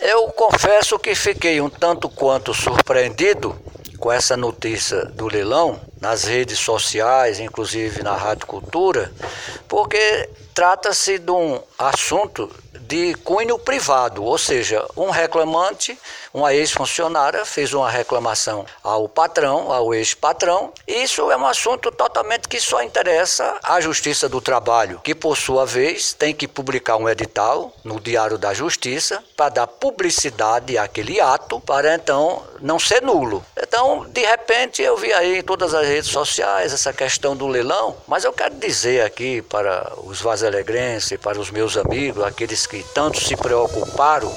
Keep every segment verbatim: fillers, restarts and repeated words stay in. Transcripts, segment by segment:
Eu confesso que fiquei um tanto quanto surpreendido com essa notícia do leilão nas redes sociais, inclusive na Rádio Cultura, porque trata-se de um assunto de cunho privado, ou seja, um reclamante, uma ex-funcionária, fez uma reclamação ao patrão, ao ex-patrão. Isso é um assunto totalmente que só interessa à Justiça do Trabalho, que por sua vez tem que publicar um edital no Diário da Justiça para dar publicidade àquele ato, para então não ser nulo. Então, de repente, eu vi aí em todas as redes sociais essa questão do leilão, mas eu quero dizer aqui para os vazalegrenses, para os meus amigos, aqueles que tanto se preocuparam,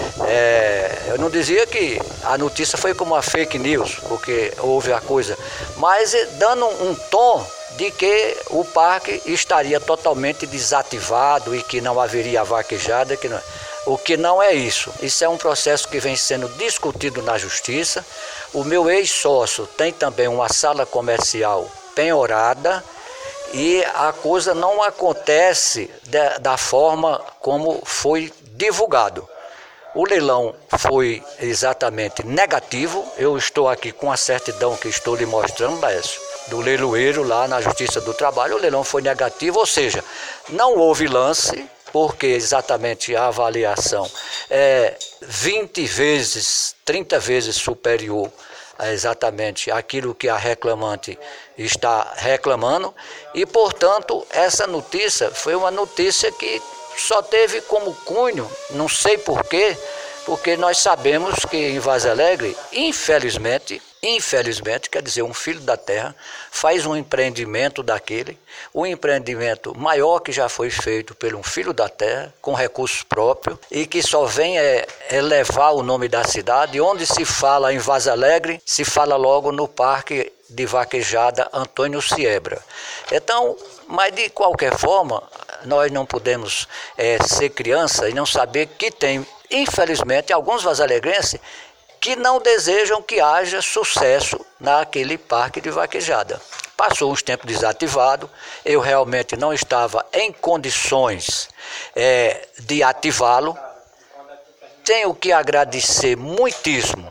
é, eu não dizia que a notícia foi como uma fake news, porque houve a coisa, mas dando um tom de que o parque estaria totalmente desativado e que não haveria vaquejada, que não, o que não é isso. Isso é um processo que vem sendo discutido na Justiça. O meu ex-sócio tem também uma sala comercial penhorada, e a coisa não acontece da, da forma como foi divulgado. O leilão foi exatamente negativo. Eu estou aqui com a certidão que estou lhe mostrando, Laércio, do leiloeiro lá na Justiça do Trabalho. O leilão foi negativo, ou seja, não houve lance, porque exatamente a avaliação é vinte vezes, trinta vezes superior a exatamente aquilo que a reclamante está reclamando, e, portanto, essa notícia foi uma notícia que só teve como cunho, não sei porquê, porque nós sabemos que em Vaza Alegre, infelizmente, infelizmente, quer dizer, um filho da terra faz um empreendimento daquele, um empreendimento maior que já foi feito por um filho da terra, com recursos próprios, e que só vem é, elevar o nome da cidade. Onde se fala em Vaza Alegre, se fala logo no Parque de Vaquejada Antônio Siebra. Então, mas de qualquer forma, nós não podemos é, ser criança e não saber que tem, infelizmente, alguns vazalegrenses que não desejam que haja sucesso naquele parque de vaquejada. Passou uns tempos desativado, eu realmente não estava em condições é, de ativá-lo. Tenho que agradecer muitíssimo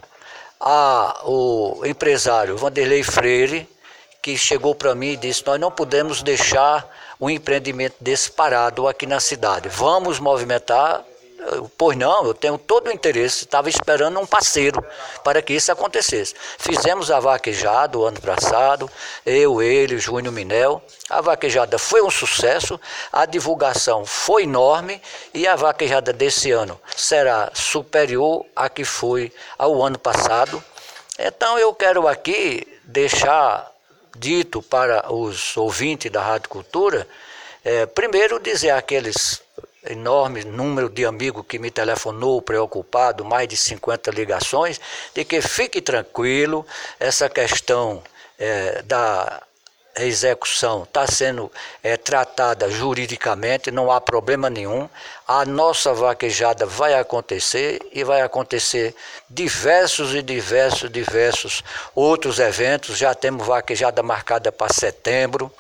ao empresário Vanderlei Freire, que chegou para mim e disse: nós não podemos deixar um empreendimento desse parado aqui na cidade, vamos movimentar. Pois não, eu tenho todo o interesse, estava esperando um parceiro para que isso acontecesse. Fizemos a vaquejada o ano passado, eu, ele, Júnior Minel. A vaquejada foi um sucesso, a divulgação foi enorme e a vaquejada desse ano será superior à que foi ao ano passado. Então eu quero aqui deixar dito para os ouvintes da Rádio Cultura, é, primeiro dizer àqueles enorme número de amigos que me telefonou preocupado, mais de cinquenta ligações, de que fique tranquilo, essa questão é, da execução está sendo é, tratada juridicamente, não há problema nenhum. A nossa vaquejada vai acontecer e vai acontecer diversos e diversos, diversos outros eventos. Já temos vaquejada marcada para setembro.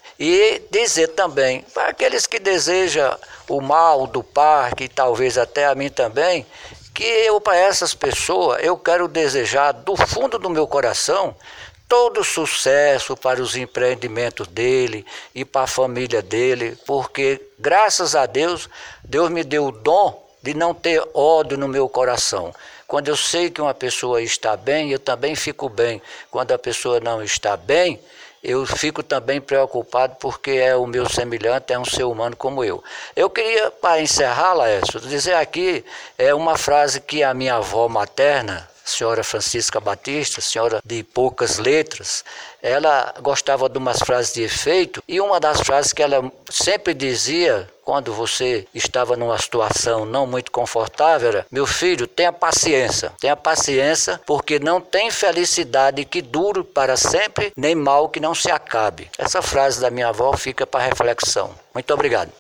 E dizer também, para aqueles que desejam o mal do parque, e talvez até a mim também, que eu, para essas pessoas, eu quero desejar do fundo do meu coração todo sucesso para os empreendimentos dele e para a família dele, porque, graças a Deus, Deus me deu o dom de não ter ódio no meu coração. Quando eu sei que uma pessoa está bem, eu também fico bem. Quando a pessoa não está bem, eu fico também preocupado, porque é o meu semelhante, é um ser humano como eu. Eu queria, para encerrar, Laércio, dizer aqui é uma frase que a minha avó materna, senhora Francisca Batista, senhora de poucas letras, ela gostava de umas frases de efeito, e uma das frases que ela sempre dizia quando você estava numa situação não muito confortável era: meu filho, tenha paciência, tenha paciência, porque não tem felicidade que dure para sempre, nem mal que não se acabe. Essa frase da minha avó fica para reflexão. Muito obrigado.